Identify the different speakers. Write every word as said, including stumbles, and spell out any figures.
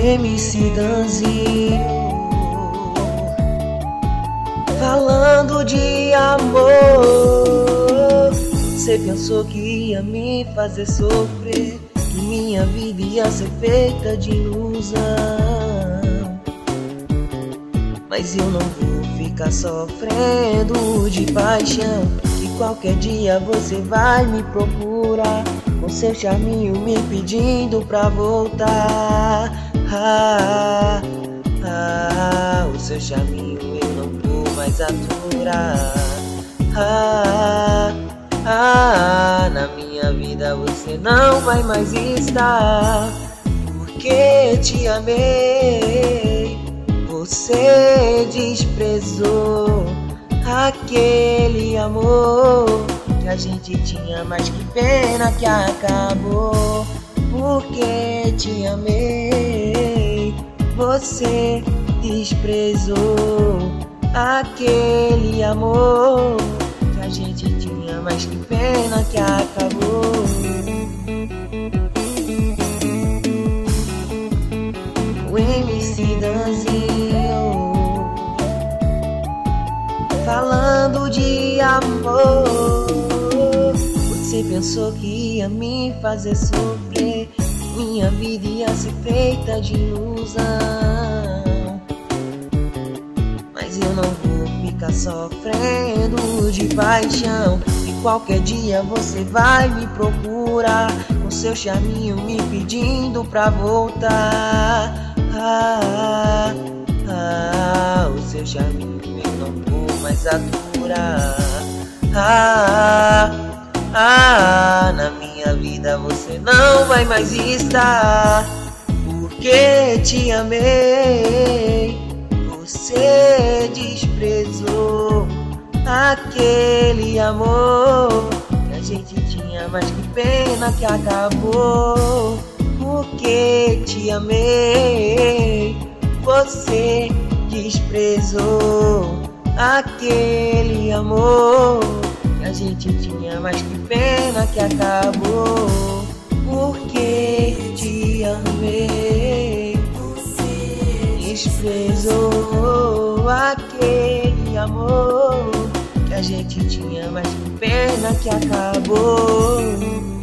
Speaker 1: M C Danzinho, falando de amor. Você pensou que ia me fazer sofrer, que minha vida ia ser feita de ilusão, mas eu não vou ficar sofrendo de paixão, que qualquer dia você vai me procurar, com seu charminho me pedindo pra voltar. Ah, ah, o seu charminho eu não vou mais aturar. Ah, ah, na minha vida você não vai mais estar, porque te amei, você desprezou aquele amor que a gente tinha, mas que pena que acabou. Porque te amei, você desprezou aquele amor que a gente tinha, mas que pena que acabou. O M C Danzinho, falando de amor. Você pensou que ia me fazer sofrer, minha vida ia ser feita de ilusão, mas eu não vou ficar sofrendo de paixão, e qualquer dia você vai me procurar, com seu charminho me pedindo pra voltar. Ah, ah, o seu charminho eu não vou mais aturar. Ah, ah, na minha vida você não vai mais estar, porque te amei, você desprezou aquele amor que a gente tinha, mas que pena que acabou. Porque te amei, você desprezou aquele amor que a gente tinha, mas que pena que acabou. Porque te amei, você desprezou aquele amor que a gente tinha, mas que pena que acabou.